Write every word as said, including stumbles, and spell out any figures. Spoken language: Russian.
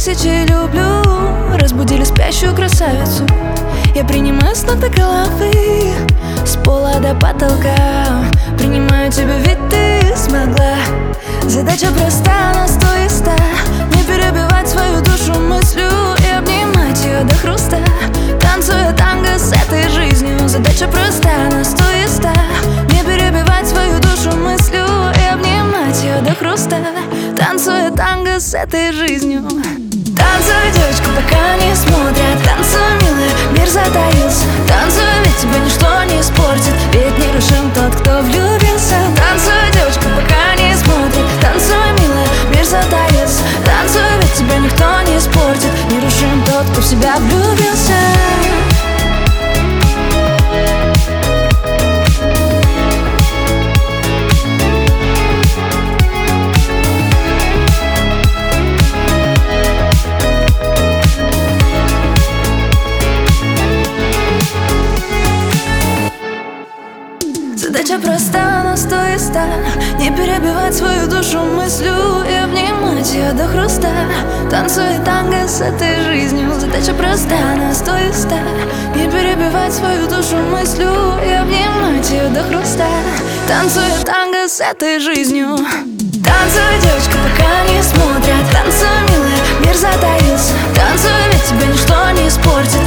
тысячи люблю разбудили спящую красавицу. Я принимаю с ног до головы, с пола до потолка. Принимаю тебя, ведь ты смогла. Задача проста, на сто и ста. Не перебивать свою душу мыслью и обнимать ее до хруста. Танцуя танго с этой жизнью. Задача проста, на сто и ста. Не перебивать свою душу мыслью и обнимать ее до хруста. Танцуя танго с этой жизнью. Танцуй, девочка, пока не смотрят. Танцуй, милая, мир затаился. Танцуй, ведь тебя ничто не испортит. Ведь не рушим тот, кто влюбился. Танцуй, девочка, пока не смотрит. Танцуй, милая, мир затаился. Танцуй, ведь тебя никто не испортит. Не рушим тот, кто в себя влюбился. Задача проста, на сто и ста. Не перебивать свою душу мыслью и обнимать ее до хруста. Танцуй танго с этой жизнью. Задача проста, на сто и ста. Не перебивать свою душу мыслью и обнимать ее до хруста. Танцуй танго с этой жизнью. Танцуй, девочка, пока не смотрят. Танцуй, милая, мир затаился. Танцуй, ведь тебя ничто не испортит.